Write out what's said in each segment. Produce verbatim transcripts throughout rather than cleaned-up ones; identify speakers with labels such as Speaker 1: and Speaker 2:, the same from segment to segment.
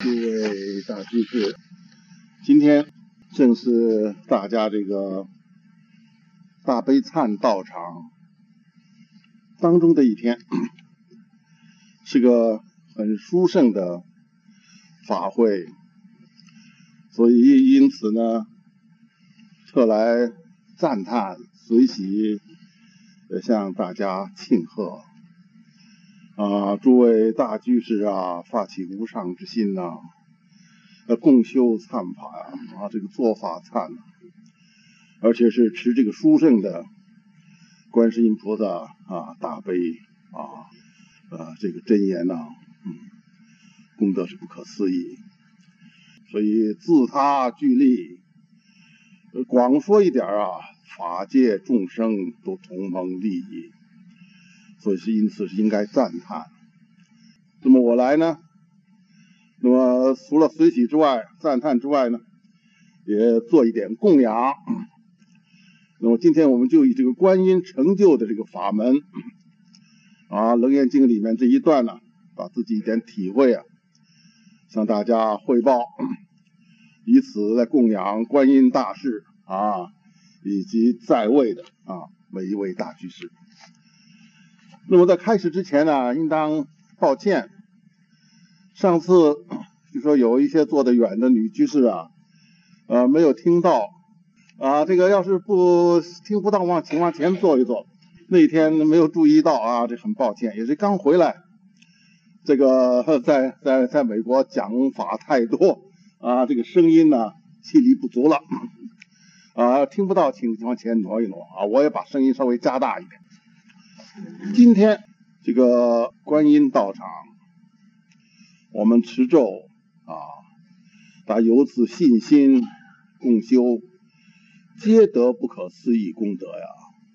Speaker 1: 诸位大居士，今天正是大家这个大悲忏道场当中的一天，是个很殊胜的法会，所以因此呢，特来赞叹随喜，向大家庆贺。啊，诸位大居士啊，发起无上之心呐、啊，呃，共修忏法呀、啊，啊，这个做法忏、啊，而且是持这个殊胜的观世音菩萨啊大悲啊，呃，这个真言呐、啊，嗯，功德是不可思议。所以自他具利，呃，广说一点啊，法界众生都同蒙利益。所以是因此是应该赞叹。那么我来呢，那么除了随喜之外，赞叹之外呢，也做一点供养。那么今天我们就以这个观音成就的这个法门啊，《楞严经》里面这一段呢，把自己一点体会啊，向大家汇报，以此来供养观音大士啊，以及在位的啊每一位大居士。那么在开始之前呢，应当抱歉，上次就说有一些坐得远的女居士啊，呃，没有听到啊，这个要是不听不到，往请往前坐一坐。那天没有注意到啊，这很抱歉，也是刚回来，这个在在在美国讲法太多啊，这个声音呢气力不足了啊，听不到，请往前挪一挪啊，我也把声音稍微加大一点。今天这个观音道场，我们持咒啊，大家由此信心共修，皆得不可思议功德呀。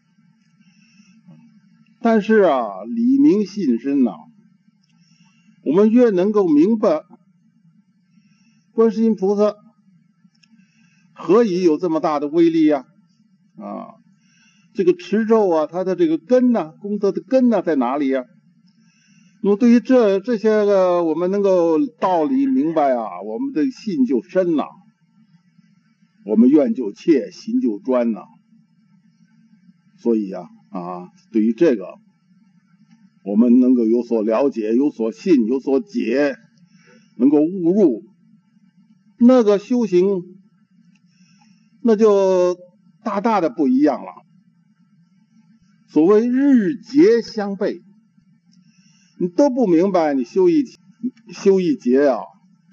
Speaker 1: 但是啊，理明信深呐、啊，我们越能够明白观世音菩萨何以有这么大的威力呀？啊。这个持咒啊，它的这个根呢、啊，功德的根呢、啊、在哪里呀、啊？那么对于这这些个我们能够道理明白啊，我们的信就深了、啊，我们愿就切，行就专呐、啊。所以呀、啊，啊，对于这个，我们能够有所了解，有所信，有所解，能够悟入，那个修行，那就大大的不一样了。所谓日节相悖，你都不明白，你修一修一节啊，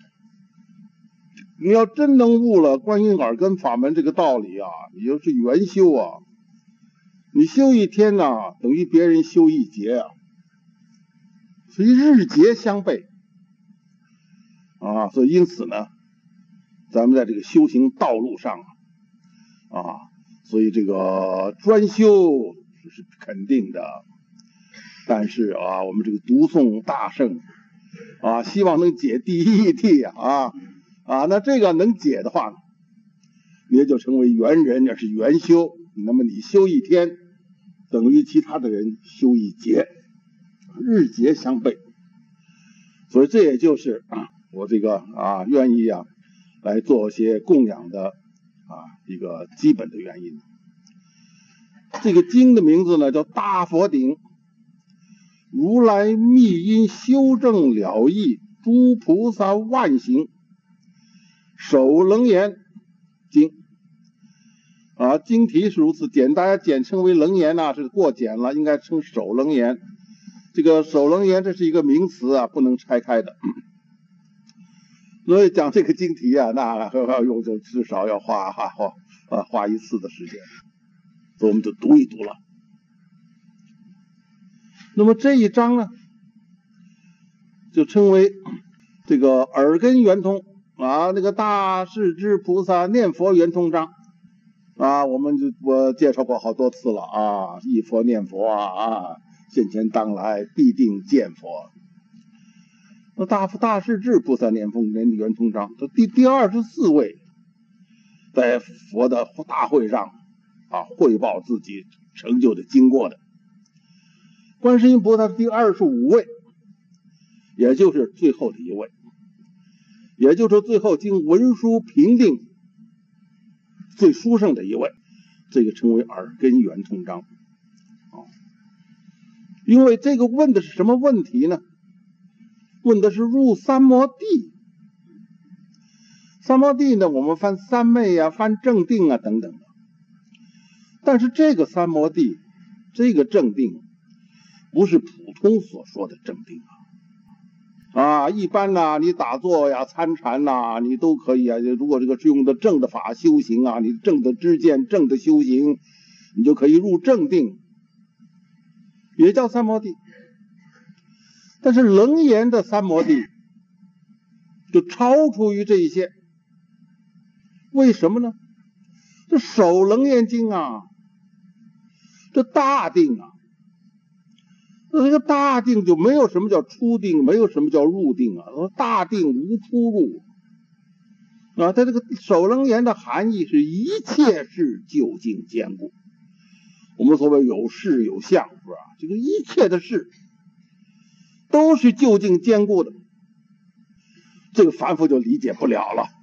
Speaker 1: 你要真能悟了观音耳根法门这个道理啊，你就是圆修啊，你修一天呢、啊，等于别人修一节啊，所以日节相悖啊，所以因此呢，咱们在这个修行道路上啊，所以这个专修是肯定的，但是啊，我们这个读诵大圣啊，希望能解第一谛啊啊，那这个能解的话呢，也就成为元人，也是元修。那么你修一天，等于其他的人修一节，日节相悖。所以这也就是啊，我这个啊愿意啊来做些供养的啊一个基本的原因。这个经的名字呢叫大佛顶如来密因修正了义诸菩萨万行首楞严经啊，经题是如此，简大家简称为楞严呐，是过简了，应该称首楞严。这个首楞严这是一个名词啊，不能拆开的。所以讲这个经题啊，那要用就至少要花花花啊花一次的时间。所以我们就读一读了。那么这一章呢，就称为这个耳根圆通啊，那个大势至菩萨念佛圆通章啊，我们就我介绍过好多次了啊，忆佛念佛啊啊，现前当来必定见佛。那大大势至菩萨念佛念圆通章，这第第二十四位，在佛的大会上。啊，汇报自己成就的经过的，观世音菩萨第二十五位，也就是最后的一位。 也就是说最后经文殊评定最殊胜的一位，这个称为耳根圆通章。因为这个问的是什么问题呢？问的是入三摩地。三摩地呢，我们翻三昧啊，翻正定啊等等的。但是这个三摩地，这个正定，不是普通所说的正定啊。啊，一般呢、啊，你打坐呀、参禅呐、啊，你都可以啊。如果这个是用的正的法修行啊，你正的知见、正的修行，你就可以入正定，也叫三摩地。但是楞严的三摩地就超出于这一些。为什么呢？这首楞严经啊，这大定啊，这个大定就没有什么叫出定，没有什么叫入定啊，大定无出入啊。它这个首楞严的含义是一切事究竟坚固。我们所谓有事有相，是吧？这个一切的事都是究竟坚固的，这个凡夫就理解不了了。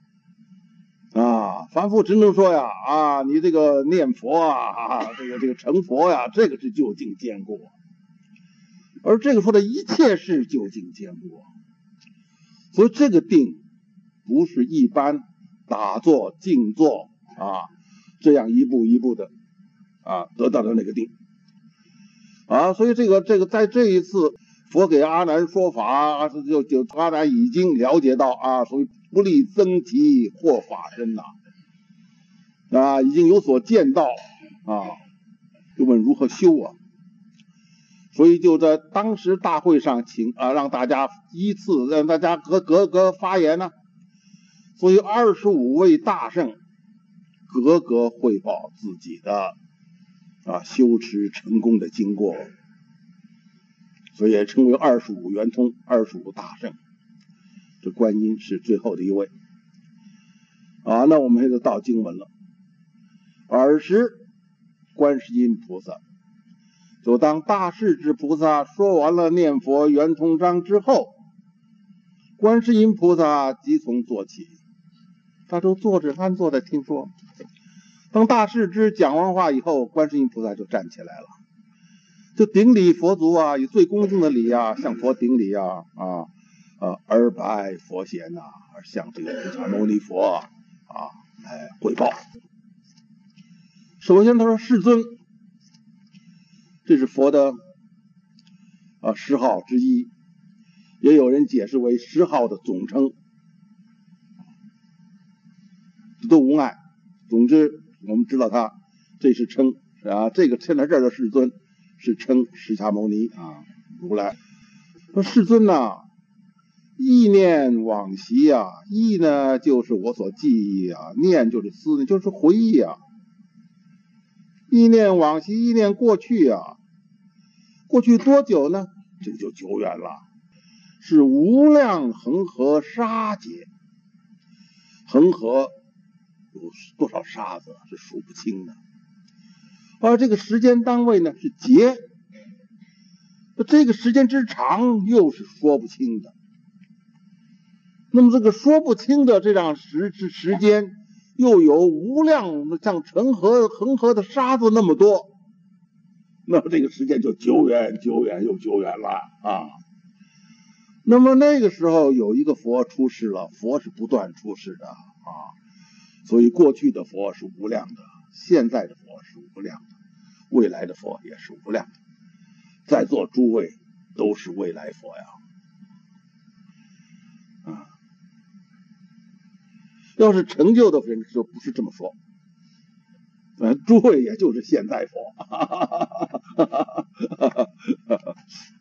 Speaker 1: 啊，凡夫只能说呀，啊，你这个念佛啊，啊这个这个成佛呀，这个是究竟坚固，而这个说的一切是究竟坚固，所以这个定不是一般打坐静坐啊这样一步一步的啊得到的那个定啊，所以这个这个在这一次佛给阿难说法，就就阿难已经了解到啊，所以不立僧祇或法身呐，啊，已经有所见到啊，就问如何修啊？所以就在当时大会上请啊，让大家依次让大家各各个发言呢、啊。所以二十五位大圣各个汇报自己的啊修持成功的经过，所以也称为二十五圆通、二十五大圣。这观音是最后的一位啊。那我们现在到经文了。尔时观世音菩萨，就当大势至菩萨说完了念佛圆通章之后，观世音菩萨即从坐起，他都坐着安坐的听说。当大势至讲完话以后，观世音菩萨就站起来了，就顶礼佛足啊，以最恭敬的礼啊，向佛顶礼啊啊。呃，而拜佛贤呐、啊，而向这个释迦牟尼佛啊来汇报。首先他说世尊，这是佛的啊十号之一，也有人解释为十号的总称，都无碍。总之，我们知道他这是称啊，这个现在这儿的世尊是称释迦牟尼啊如来。说世尊呐、啊。意念往昔啊，意呢就是我所记忆啊，念就是思念，就是回忆啊。意念往昔，意念过去啊，过去多久呢？这个就久远了，是无量恒河沙劫。恒河有多少沙子是数不清的，而这个时间单位呢是劫，这个时间之长又是说不清的。那么这个说不清的这样时时间，又有无量像成河恒河的沙子那么多，那么这个时间就久远久远又久远了啊。那么那个时候有一个佛出世了，佛是不断出世的啊，所以过去的佛是无量的，现在的佛是无量的，未来的佛也是无量的，在座诸位都是未来佛呀。啊，要是成就的人就不是这么说，呃，诸位也就是现在佛。哈哈哈哈哈哈。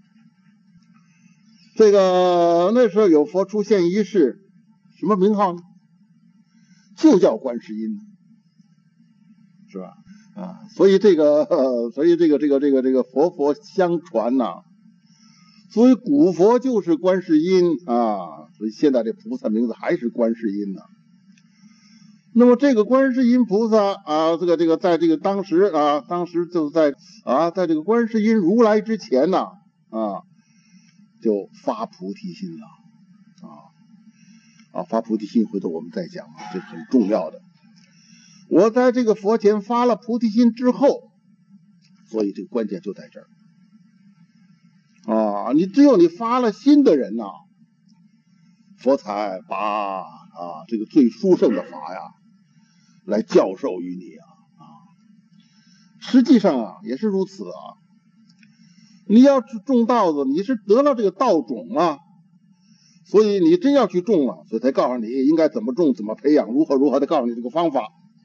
Speaker 1: 这个那时候有佛出现一世，什么名号呢？就叫观世音，是吧？啊，所以这个，呃、所以这个这个这个这个佛佛相传呐、啊，所以古佛就是观世音啊，所以现在这菩萨名字还是观世音呢、啊。那么这个观世音菩萨啊，这个这个在这个当时啊，当时就在啊，在这个观世音如来之前呢 啊, 啊，就发菩提心了啊。 啊，发菩提心，回头我们再讲啊，这很重要的。我在这个佛前发了菩提心之后，所以这个关键就在这儿啊，你只有你发了心的人呐、啊，佛才把啊这个最殊胜的法呀来教授于你啊啊，实际上啊也是如此啊。你要种稻子，你是得了这个稻种啊，所以你真要去种了，所以才告诉你应该怎么种、怎么培养、如何如何的告诉你这个方法。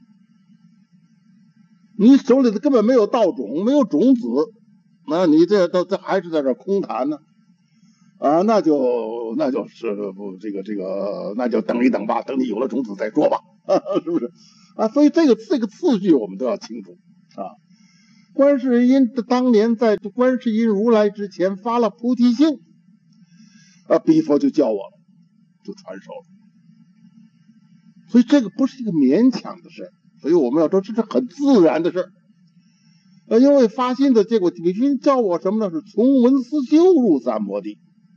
Speaker 1: 你手里的根本没有稻种，没有种子，那你这都这还是在这空谈呢啊？那就那就是不这个这个，那就等一等吧，等你有了种子再说吧，啊、是不是啊？所以这个这个次序我们都要清楚啊。观世音当年在观世音如来之前发了菩提心，啊，比佛就教我了，就传授了。所以这个不是一个勉强的事，所以我们要说这是很自然的事。呃，因为发心的结果，比丘教我什么呢？是从文思修入三摩地。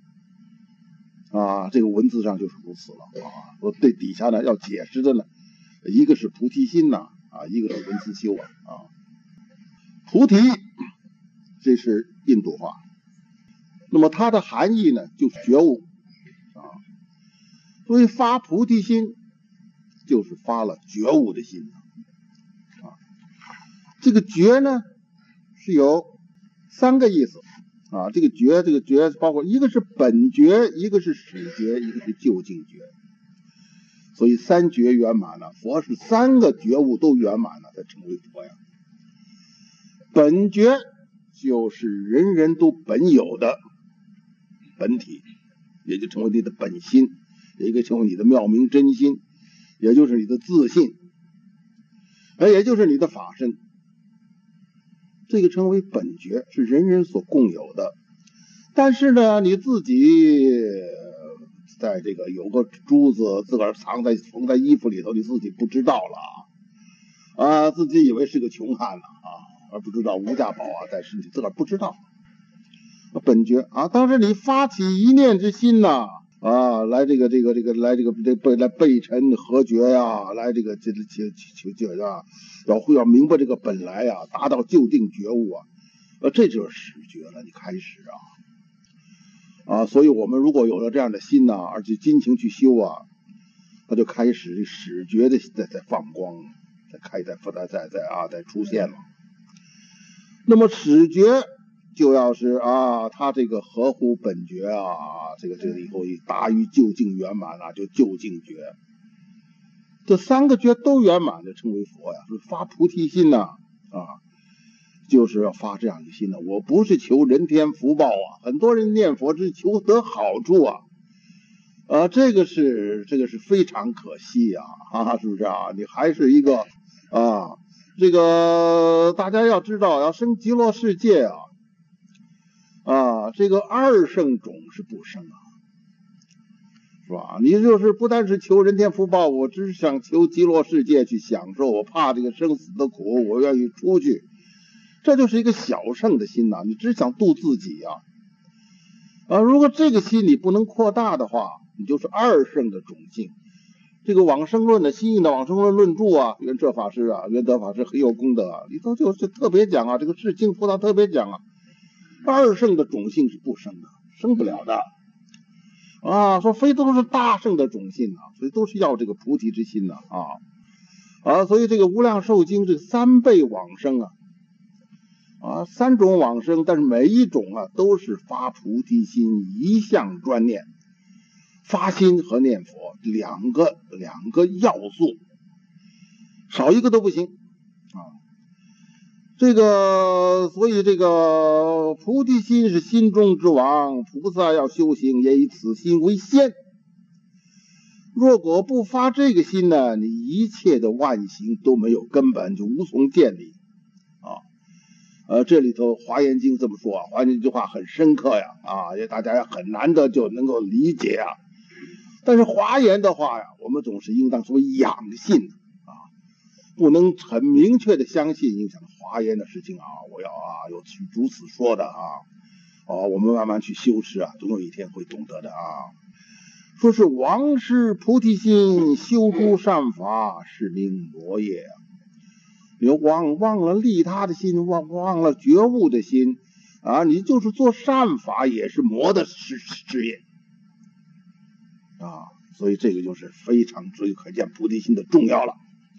Speaker 1: 啊，这个文字上就是如此了啊。说对底下呢要解释的呢，一个是菩提心呐，啊，一个是文思修啊啊。菩提，这是印度话，那么它的含义呢就是觉悟啊。所以发菩提心就是发了觉悟的心啊。这个觉呢是有三个意思啊，这个觉这个觉包括一个是本觉，一个是始觉，一个是究竟觉。所以三觉圆满了，佛是三个觉悟都圆满了才成为佛呀。本觉就是人人都本有的本体，也就成为你的本心，也可以成为你的妙明真心，也就是你的自信，也就是你的法身。这个称为本觉，是人人所共有的。但是呢，你自己在这个有个珠子自个儿藏在缝在衣服里头，你自己不知道了啊，自己以为是个穷汉了啊，而不知道无价宝啊在身体，自个儿不知道。本觉啊，当时你发起一念之心呐、啊，啊，来这个这个这个来这个这背来背尘合觉呀、啊，来这个这个求求求啊，要会要明白这个本来呀、啊，达到就定觉悟啊，呃，这就是始觉了，你开始啊啊，所以我们如果有了这样的心呐、啊，而且精勤去修啊，那就开始始觉的在在放光，在开在在在在啊在出现了。那么始觉就要是啊，他这个合乎本觉啊，这个这个以后达于究竟圆满啊，就究竟觉。这三个觉都圆满的称为佛呀，是发菩提心呐 啊, 啊，就是要发这样的心呢。我不是求人天福报啊，很多人念佛是求得好处啊，啊，这个是这个是非常可惜呀，啊，是不是啊？你还是一个啊，这个大家要知道，要生极乐世界啊。啊，这个二圣种是不生啊，是吧？你就是不单是求人天福报，我只是想求极乐世界去享受，我怕这个生死的苦，我愿意出去，这就是一个小圣的心呐、啊。你只想度自己啊，啊，如果这个心你不能扩大的话，你就是二圣的种性。这个往生论的新印的往生论论著啊，圆彻法师啊，圆德法师很有功德啊，里头就是特别讲啊，这个智经菩萨特别讲啊。二圣的种性是不生的，生不了的啊！说非都是大圣的种性啊，所以都是要这个菩提之心的啊啊！所以这个无量寿经这三倍往生啊啊，三种往生，但是每一种啊都是发菩提心，一向专念，发心和念佛两个两个要素，少一个都不行啊。这个，所以这个菩提心是心中之王，菩萨要修行也以此心为先。若果不发这个心呢，你一切的万行都没有根本，就无从建立啊。呃，这里头《华严经》这么说啊，《华严经》这句话很深刻呀，啊，也大家也很难得就能够理解啊。但是华严的话呀，我们总是应当说养信。不能很明确的相信影响华严的事情啊！我要啊有如此说的啊，哦，我们慢慢去修持啊，总有一天会懂得的啊。 说是王师菩提心，修诸善法，是名魔业啊。你忘忘了利他的心，忘忘了觉悟的心啊，你就是做善法也是魔的事事业啊。所以这个就是非常足以可见菩提心的重要了。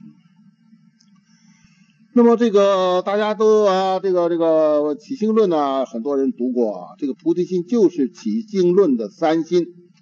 Speaker 1: 那么这个大家都啊，这个这个起心论呢，很多人读过啊。这个菩提心就是起心论的三心，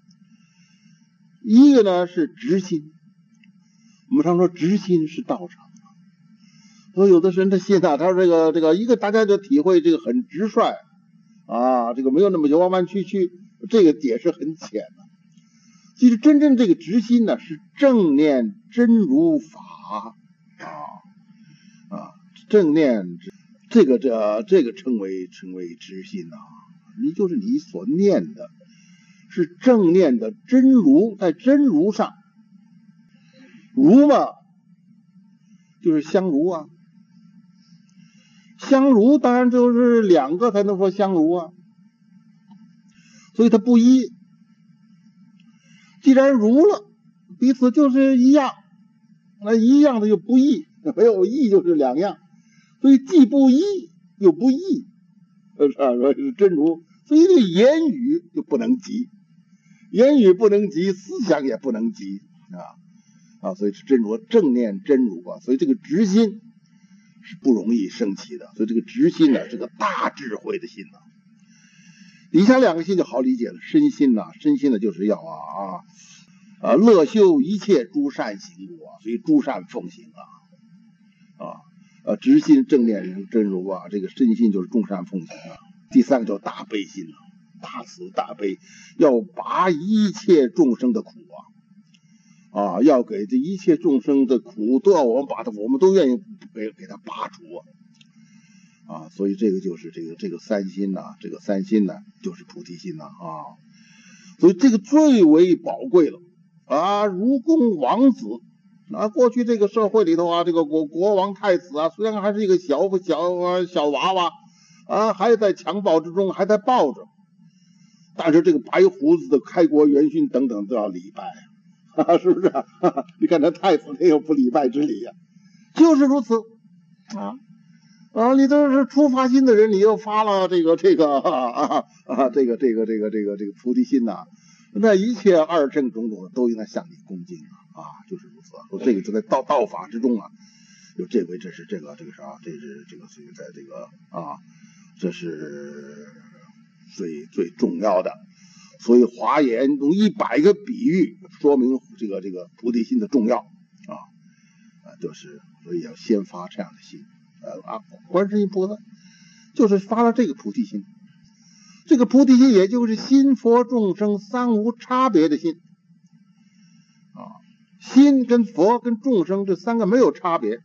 Speaker 1: 一个呢是直心，我们常说直心是道场。所以有的人他心啊，他说这个这个一个大家就体会这个很直率啊，这个没有那么弯弯曲曲，这个解释很浅的。其实真正这个直心呢，是正念真如法啊啊，正念这个这这个称为称为直心啊，你就是你所念的是正念的真如，在真如上，如嘛就是相如啊。相如当然就是两个才能说相如啊，所以它不一。既然如了，彼此就是一样，那一样的就不异，没有异就是两样，所以既不一又不异，是真如。所以这个言语就不能及，言语不能及，思想也不能及啊啊，所以是真如，正念真如啊，所以这个直心是不容易升起的，所以这个直心呢，是个大智慧的心呢。底下两个心就好理解了，身心呢，身心呢就是要啊啊乐修一切诸善行故啊，所以诸善奉行啊啊呃直心正念真如啊，这个身心就是众善奉行啊。第三个叫大悲心啊，大慈大悲，要拔一切众生的苦啊啊，要给这一切众生的苦都要我们把它，我们都愿意给给他拔除啊。啊，所以这个就是这个这个三心呐、啊，这个三心呢、啊、就是菩提心呐 啊, 啊，所以这个最为宝贵了啊。如公王子啊，过去这个社会里头啊，这个国国王太子啊，虽然还是一个小小小娃娃啊，还在襁褓之中，还在抱着，但是这个白胡子的开国元勋等等都要礼拜啊，是不是、啊？你看这太子也有不礼拜之礼呀、啊，就是如此啊。啊，你都是初发心的人，你又发了这个这个啊啊，这个这个这个这个这个菩提心呐、啊，那一切二乘种种都应该向你恭敬啊，啊，就是如此。说这个就在道道法之中啊，就这回这是这个这个啥，这是这个所以在这个啊，这是最最重要的。所以华严用一百个比喻说明这个这个菩提心的重要啊啊，就是所以要先发这样的心。呃啊，观世音菩萨就是发了这个菩提心，这个菩提心也就是心佛众生三无差别的心啊，心跟佛跟众生这三个没有差别，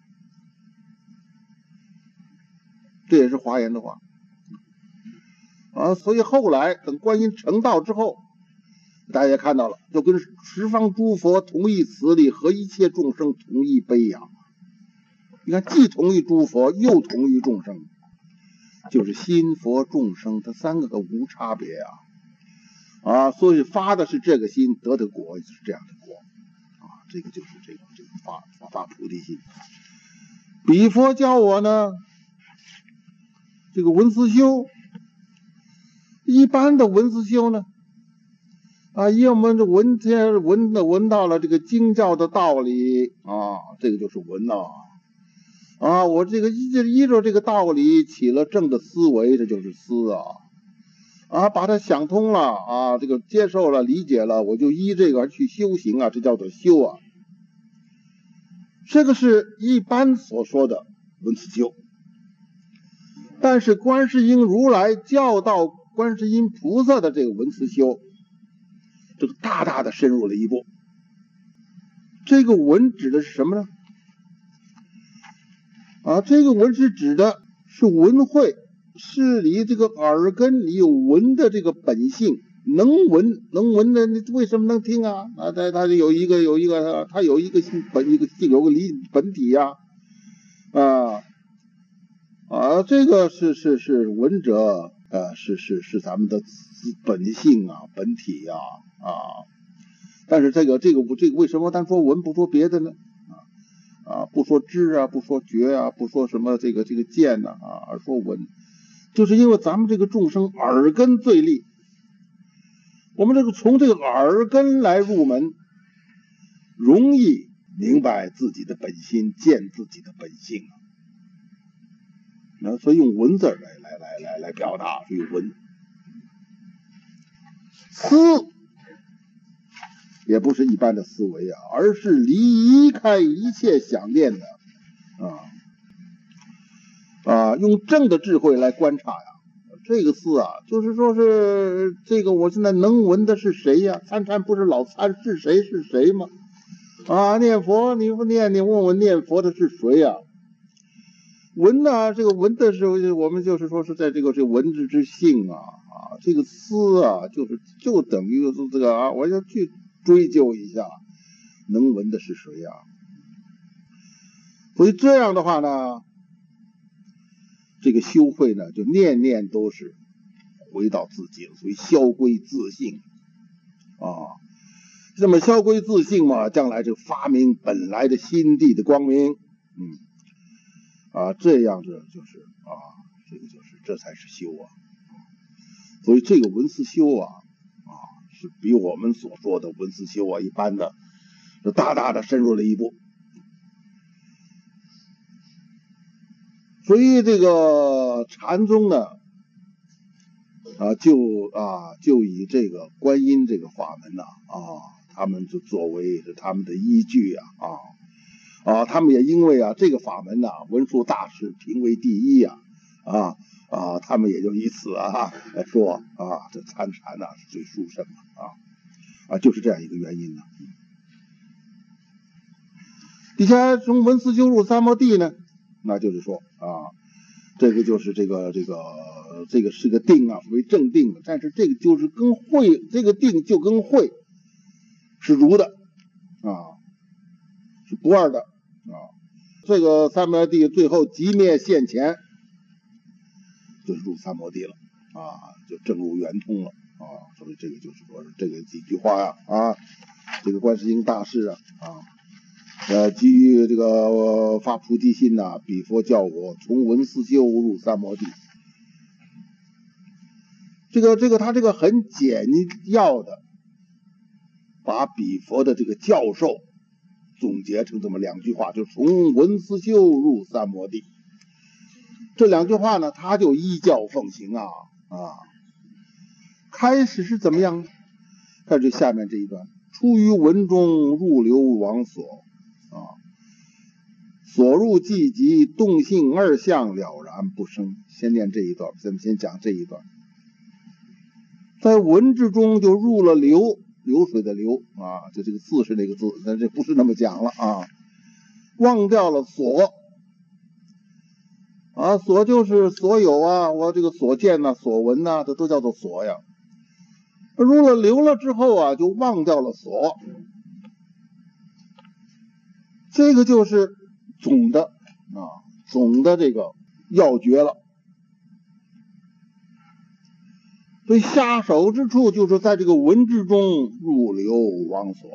Speaker 1: 这也是华严的话啊。所以后来等观音成道之后，大家也看到了，就跟十方诸佛同一慈力，和一切众生同一悲仰。你看，既同于诸佛，又同于众生，就是心佛众生，它三个个无差别啊啊！所以发的是这个心，得的果是这样的果啊，这个就是这个这个发发发菩提心。比佛教我呢，这个文思修，一般的文思修呢，啊，因为我们闻天闻的闻到了这个经教的道理啊，这个就是闻啊。啊，我这个依着依着这个道理起了正的思维，这就是思啊啊，把它想通了啊，这个接受了理解了，我就依这个而去修行啊，这叫做修啊。这个是一般所说的文思修，但是观世音如来教导观世音菩萨的这个文思修，这个大大的深入了一步。这个文指的是什么呢？啊，这个闻是指的是闻慧，是你这个耳根你有闻的这个本性，能闻能闻的，你为什么能听啊？啊，它它有一个有一个它有一个本一个有个理本体呀、啊，啊啊，这个是是是闻者，呃，是是是咱们的本性啊，本体呀、啊，啊。 但是这个这个这个为什么单说闻不说别的呢？啊啊，不说知啊，不说觉啊，不说什么这个这个见呐 啊, 啊，而说闻，就是因为咱们这个众生耳根最利，我们这个从这个耳根来入门，容易明白自己的本心，见自己的本性啊。那所以用闻字来来来来来表达，所以闻。思也不是一般的思维啊，而是离开一切想念的啊啊，用正的智慧来观察呀。这个思啊，就是说是这个我现在能闻的是谁呀？参禅不是老参是谁是谁吗？啊，念佛你不念，你问问念佛的是谁呀？闻呢、啊，这个闻的时候，我们就是说是在这个这个闻之之性啊啊，这个思啊，就是就等于是这个啊，我要去追究一下，能闻的是谁呀？所以这样的话呢，这个修慧呢，就念念都是回到自己了，所以消归自性啊。那么消归自性嘛，将来就发明本来的心地的光明，嗯。啊，这样子就是啊，这个就是这才是修啊。所以这个闻思修啊，啊，是比我们所说的闻思修啊一般的，是大大的深入了一步。所以这个禅宗呢，啊，就啊就以这个观音这个法门呐，啊，他们就作为是他们的依据啊，啊。啊，他们也因为啊这个法门呐、啊，文殊大师评为第一呀、啊，啊啊，他们也就以此啊来说啊，这参禅呐、啊、是最殊胜的啊啊，就是这样一个原因呢。底下从闻思修入三摩地呢，那就是说啊，这个就是这个这个这个是个定啊，为正定，但是这个就是跟慧，这个定就跟慧是如的啊，是不二的。啊，这个三摩地最后寂灭现前，就入三摩地了啊，就正入圆通了啊。所以这个就是说这个几句话呀 啊, 啊，这个观世音大士啊啊，呃，基于这个发菩提心呐、啊，彼佛教我从闻思修入三摩地。这个这个他这个很简要的把彼佛的这个教授总结成这么两句话，就从闻思修入三摩地。这两句话呢，他就依教奉行啊啊。开始是怎么样呢？开始下面这一段：出于闻中，入流往所啊，所入寂极，动性二相了然不生。先念这一段，咱们先讲这一段。在闻之中就入了流。流水的流啊，就这个字是那个字，但这不是那么讲了啊。忘掉了所啊，所就是所有啊，我这个所见呐、啊、所闻呐、啊，这都叫做所呀。入了流了之后啊，就忘掉了所，这个就是总的啊，总的这个要诀了。所以下手之处就是在这个闻之中入流往所，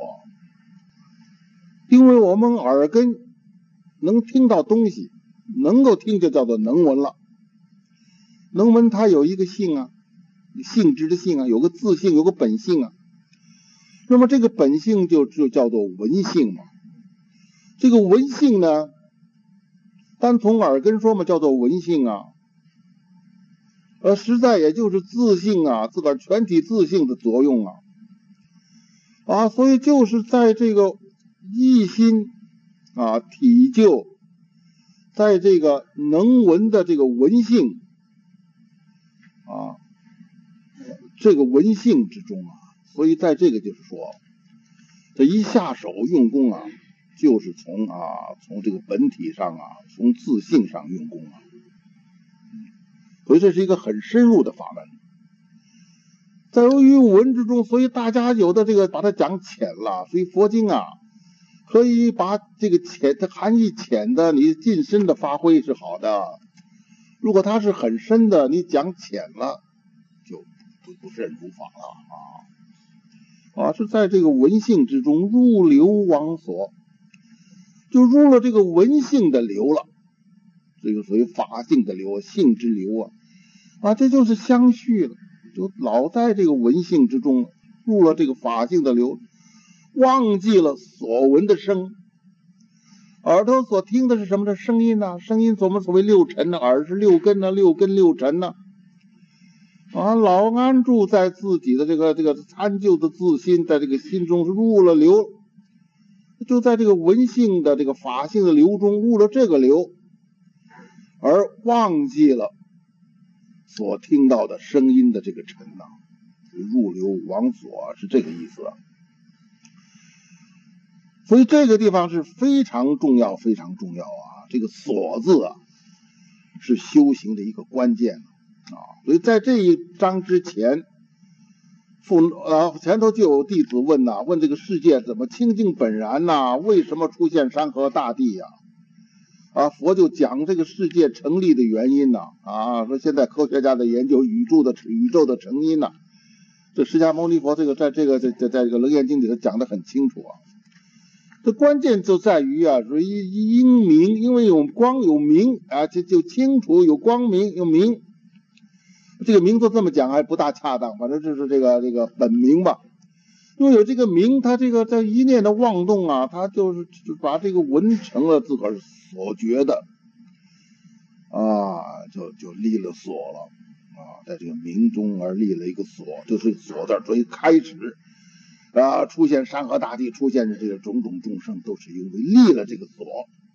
Speaker 1: 因为我们耳根能听到东西，能够听就叫做能闻了。能闻它有一个性啊，性质的性啊，有个自性，有个本性啊。那么这个本性就就叫做闻性嘛。这个闻性呢，单从耳根说嘛，叫做闻性啊。而实在也就是自性啊，自个儿全体自性的作用啊，啊，所以就是在这个一心啊体就，在这个能闻的这个闻性啊，这个闻性之中啊，所以在这个就是说，这一下手用功啊，就是从啊从这个本体上啊，从自性上用功啊。所以这是一个很深入的法门，在由于闻之中，所以大家有的这个把它讲浅了，所以佛经啊，可以把这个浅的含义浅的，你近深的发挥是好的；如果它是很深的，你讲浅了，就不不是如法了啊，是在这个文性之中入流往所，就入了这个文性的流了，这个属于法性的流，性之流啊，啊，这就是相续了，就老在这个文性之中入了这个法性的流，忘记了所闻的声。耳朵所听的是什么的声音呢？声音我们所谓六尘呢，耳是六根呢，六根六尘呢。啊，老安住在自己的这个这个参究的自心，在这个心中入了流，就在这个文性的这个法性的流中入了这个流，而忘记了所听到的声音的这个尘呐，入流往所是这个意思啊。所以这个地方是非常重要，非常重要啊！这个所字啊，是修行的一个关键啊。所以在这一章之前，父呃前头就有弟子问呐、啊，问这个世界怎么清净本然呐、啊？为什么出现山河大地呀、啊？啊，佛就讲这个世界成立的原因呐、啊，啊，说现在科学家在研究宇宙的宇宙的成因呐、啊。这释迦牟尼佛这个在这个在在在这个楞严经里头讲得很清楚啊。这关键就在于啊，说因明，因为有光有明啊，这就清楚有光明有明。这个明字这么讲还不大恰当，反正就是这个这个本明吧。因为有这个明，他这个在一念的妄动啊，他就是就把这个文成了自个儿所觉的啊，就就立了所了啊，在这个明中而立了一个所，就是所字，所以开始。啊，出现山河大地，出现的这个种种众生，都是因为立了这个所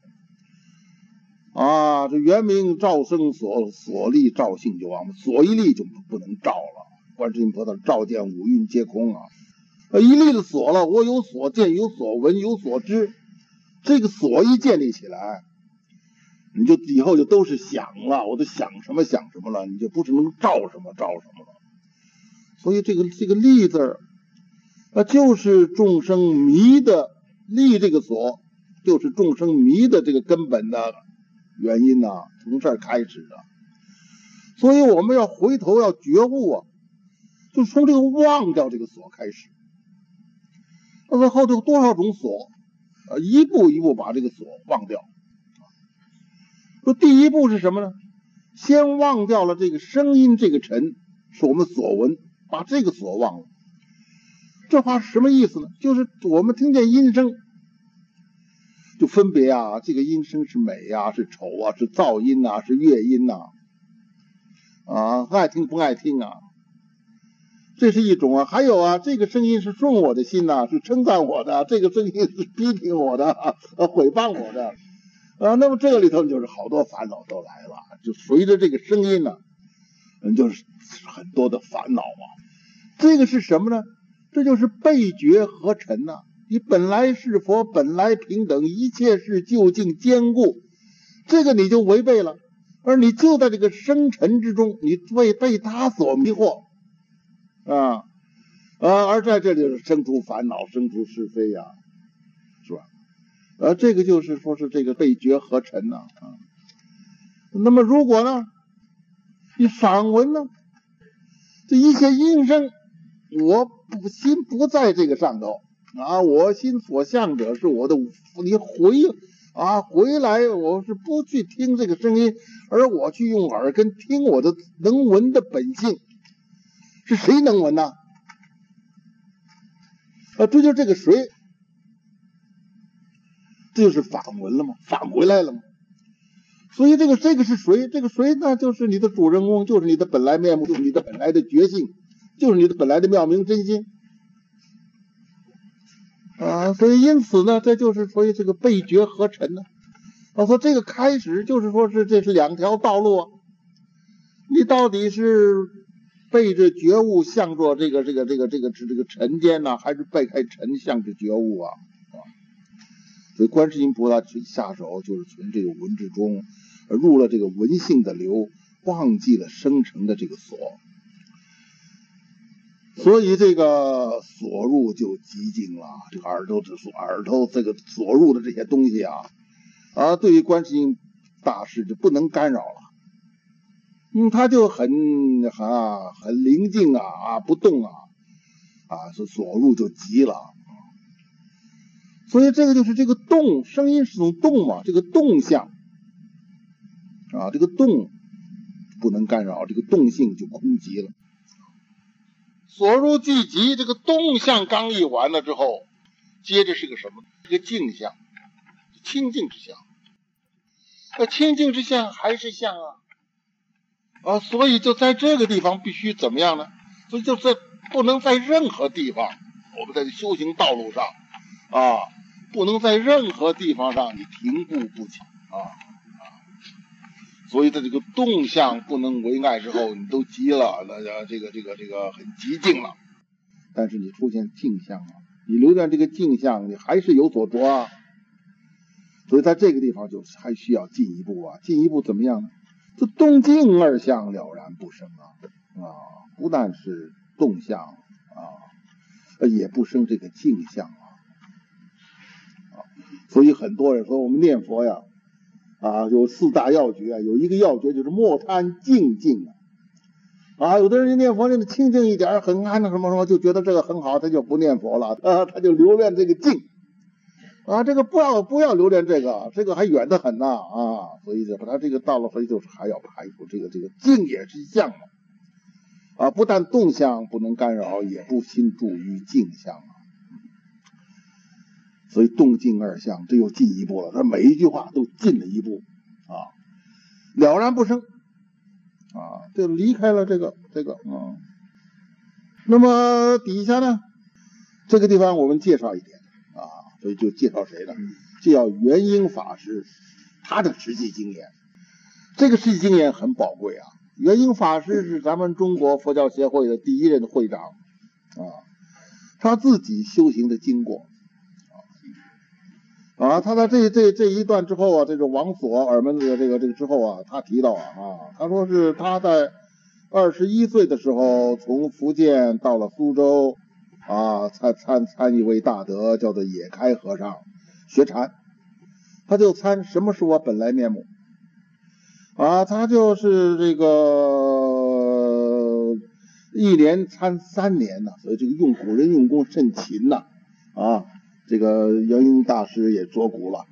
Speaker 1: 啊。这原名照生所，所立照性就亡，所一立就不能照了。观世音菩萨照见五蕴皆空啊，一立了所了，我有所见，有所闻，有所知，这个所一建立起来，你就以后就都是想了，我都想什么想什么了，你就不是能照什么照什么了。所以这个这个立字那就是众生迷的立这个所，就是众生迷的这个根本的原因呐、啊，从这儿开始的。所以我们要回头要觉悟啊，就从这个忘掉这个所开始。那么后头有多少种所啊？一步一步把这个所忘掉。说第一步是什么呢？先忘掉了这个声音这个尘，是我们所闻，把这个所忘了。这话是什么意思呢？就是我们听见音声，就分别啊，这个音声是美啊，是丑啊，是噪音啊，是乐音呐、啊，啊，爱听不爱听啊，这是一种啊。还有啊，这个声音是顺我的心呐、啊，是称赞我的；这个声音是批评我的，啊，毁谤我的啊。那么这个里头就是好多烦恼都来了，就随着这个声音呢、啊，嗯，就是很多的烦恼啊。这个是什么呢？这就是背觉合尘呐、啊！你本来是佛，本来平等，一切是究竟坚固，这个你就违背了，而你就在这个生尘之中，你为被他所迷惑啊啊！而在这里是生出烦恼，生出是非呀、啊，是吧？呃，这个就是说是这个背觉合尘呐啊。那么如果呢，你反闻呢，这一切音声。我不心不在这个上头啊，我心所向者是我的，你回啊回来，我是不去听这个声音，而我去用耳根听我的能闻的本性，是谁能闻呢？啊，这就是这个谁，这就是反闻了吗？反回来了吗？所以这个这个是谁？这个谁呢？就是你的主人公，就是你的本来面目，就是你的本来的觉性。就是你的本来的妙明真心啊，所以因此呢，这就是所以这个背觉合尘呢。我说这个开始就是说是这是两条道路啊，你到底是背着觉悟向着这个这个这个这个这个尘间呢，还是背开尘向着觉悟啊？啊，所以观世音菩萨下手就是从这个文之中入了这个文性的流，忘记了生成的这个所。所以这个所入就极尽了，这个耳朵之所，耳朵这个所入的这些东西啊，啊，对于观世音大师就不能干扰了，嗯，他就很啊很宁静啊啊不动啊啊，是所入就极了。所以这个就是这个动，声音是种动嘛，这个动向啊，这个动不能干扰，这个动性就空极了。所入即极，这个动向刚一完了之后，接着是个什么？一个静相，清净之相。那清净之相还是相啊，啊，所以就在这个地方必须怎么样呢？所以就是不能在任何地方，我们在修行道路上啊，不能在任何地方上你停步不前啊啊！所以在这个动向不能为碍之后，你都急了，那这个这个这个很极静了。但是你出现静相啊，你留恋这个静相，你还是有所着啊。所以在这个地方就还需要进一步啊，进一步怎么样呢？这动静二相了然不生啊啊！不但是动向啊，也不生这个静相啊。啊，所以很多人说我们念佛呀，啊，有四大要诀，有一个要诀就是莫贪静静啊。啊，有的人念佛念的清静一点，很安的什么什么，就觉得这个很好，他就不念佛了啊，他就留恋这个静。啊，这个不要不要留恋这个，这个还远得很呐啊！所以这把它这个到了，所以就是还要排除这个这个静也是相嘛啊，不但动向不能干扰，也不心住于静相啊。所以动静二相，这又进一步了，他每一句话都进了一步啊，了然不生啊，就离开了这个这个啊。那么底下呢，这个地方我们介绍一点啊。所以就介绍谁呢？就要元婴法师，他的实际经验。这个实际经验很宝贵啊。元婴法师是咱们中国佛教协会的第一任会长啊，他自己修行的经过啊，他在这这这一段之后啊，这个王所耳门的这个这个之后啊，他提到啊啊，他说是他在二十一岁的时候从福建到了苏州。啊，参参参一位大德叫做野开和尚学禅，他就参什么是我本来面目啊，他就是这个一年参三年呢，所以这个用古人用功甚勤呐啊，这个元婴大师也着古了，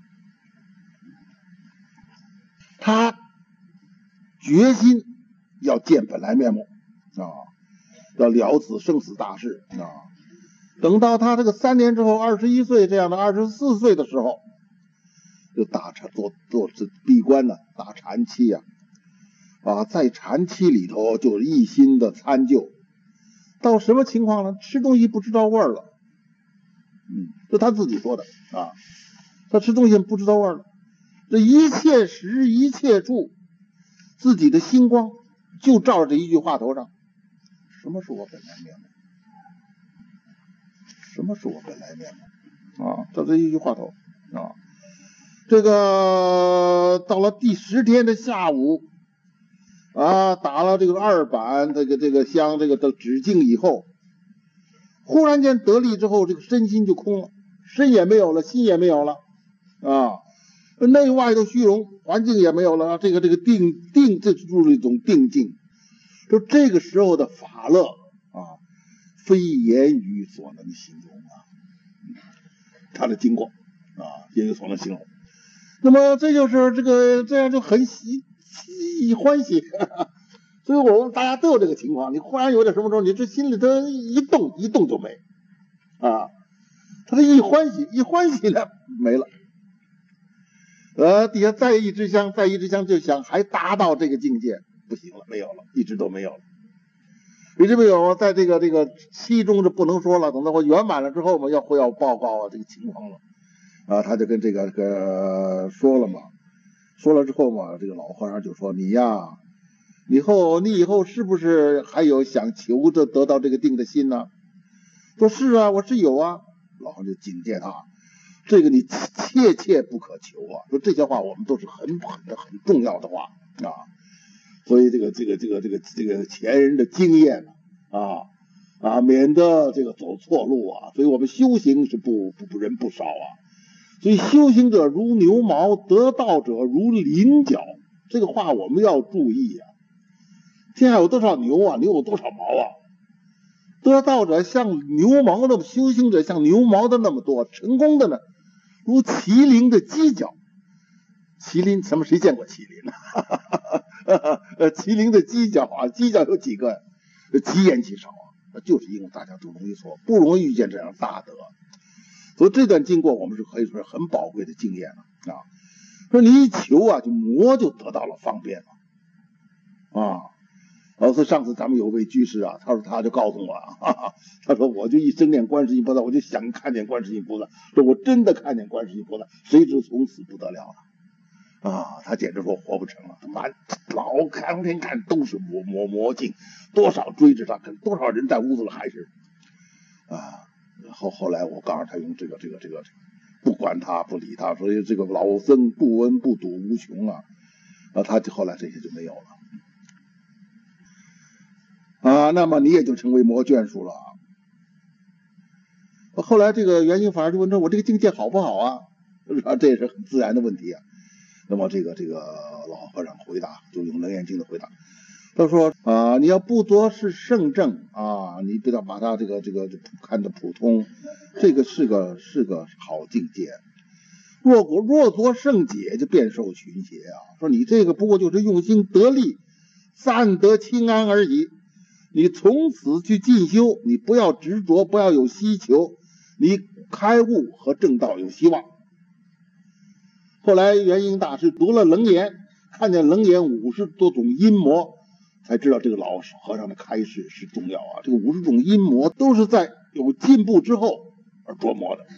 Speaker 1: 他决心要见本来面目啊，要了此生死大事啊。等到他这个三年之后，二十一岁这样的二十四岁的时候，就打禅做做这闭关呢，打禅期呀、啊，啊，在禅期里头就一心的参究，到什么情况呢？吃东西不知道味儿了，嗯，这他自己说的啊，他吃东西不知道味儿了，这一切时一切处，自己的星光就照着一句话头上，什么是我本来面目？什么是我本来面目啊？照这一句话头啊。这个到了第十天的下午啊，打了这个二板这个这个香这个的止境以后，忽然间得力之后，这个身心就空了，身也没有了，心也没有了啊，内外的虚荣，环境也没有了，这个这个定定这是入了一种定境，就这个时候的法乐啊，非言语所能形容啊，他的经过啊，言语所能形容。那么这就是这个这样就很喜喜欢喜，呵呵，所以我们大家都有这个情况，你忽然有点什么时候，你这心里头一动一动就没啊，他这一欢喜一欢喜呢没了，呃，底下再一支香，再一支香就想还达到这个境界，不行了，没有了，一直都没有了。一直没有，在这个这个期中是不能说了，等到我圆满了之后嘛，要会要报告啊这个情况了，啊，他就跟这个这个说了嘛，说了之后嘛，这个老和尚就说你呀，以后你以后是不是还有想求着得到这个定的心呢？说是啊，我是有啊。老和尚就警戒他，这个你切切不可求啊。说这些话我们都是很很很重要的话啊。所以这个这个这个这个这个前人的经验啊啊，免得这个走错路啊。所以我们修行是不不不人不少啊。所以修行者如牛毛，得道者如麟角，这个话我们要注意啊。天下有多少牛啊？牛有多少毛啊？ 得道者像牛毛那么，修行者像牛毛的那么多，成功的呢，如麒麟的犄角。麒麟什么？谁见过麒麟呢？呃，麒麟的犄角啊，犄角有几个？极言极少啊，就是因为大家都容易错，不容易遇见这样大德。所以这段经过我们是可以说是很宝贵的经验了啊。说你一求啊，就魔就得到了方便了啊。而是上次咱们有位居士啊，他说他就告诉我啊，哈哈，他说我就一生念观世音菩萨，我就想看见观世音菩萨，说我真的看见观世音菩萨，谁知从此不得了了啊！他简直说活不成了，满老看天看都是魔魔魔镜，多少追着他，跟多少人在屋子里还是啊。后后来我告诉他用这个这个这个，不管他不理他，所以这个老僧不闻不睹无穷啊，啊，他后来这些就没有了。啊，那么你也就成为魔眷属了。后来这个圆行法师就问说：“我这个境界好不好啊？”啊，这也是很自然的问题啊。那么这个这个老和尚回答，就用《楞严经》的回答，他说：“啊，你要不作是圣正啊，你不要把它这个这个看得普通，这个是个是个好境界。若果若作圣解，就便受群邪啊。说你这个不过就是用心得力，暂得清安而已。”你从此去进修，你不要执着，不要有希求，你开悟和正道有希望。后来圆行大师读了楞严，看见楞严五十多种阴魔，才知道这个老和尚的开示是重要啊。这个五十种阴魔都是在有进步之后而琢磨的。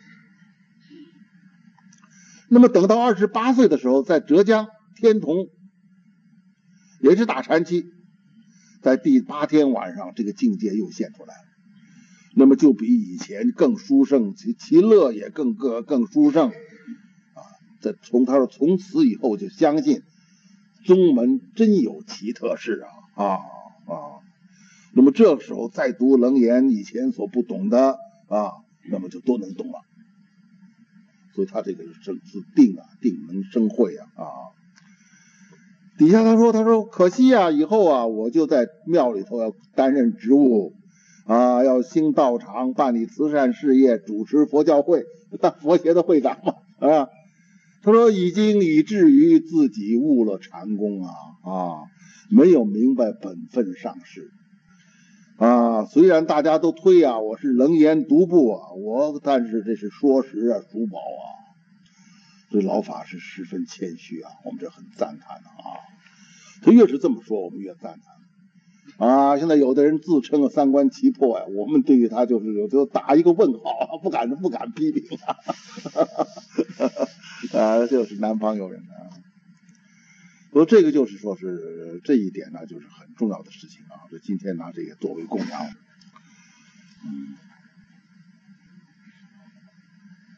Speaker 1: 那么等到二十八岁的时候，在浙江天童，也是大禅期，在第八天晚上，这个境界又现出来了，那么就比以前更殊胜，其其乐也更更更殊胜啊！这从他说从此以后就相信宗门真有奇特事啊啊啊！那么这时候再读楞严，以前所不懂的啊，那么就都能懂了。所以他这个生是定啊，定能生慧啊啊！底下他说：“他说可惜啊，以后啊，我就在庙里头要担任职务啊，要兴道场，办理慈善事业，主持佛教会，当佛协的会长嘛啊。”他说已经以至于自己误了禅功啊啊，没有明白本分上士啊。虽然大家都推啊，我是楞严独步啊，我但是这是说实啊，属宝啊。所以老法师十分谦虚啊，我们这很赞叹的啊。他越是这么说，我们越赞叹啊。现在有的人自称啊三观奇破呀、啊，我们对于他就是有时候打一个问号，不敢不敢批评啊。啊，就是南方有人啊。所以这个就是说是这一点呢，就是很重要的事情啊。这今天拿这个作为供养。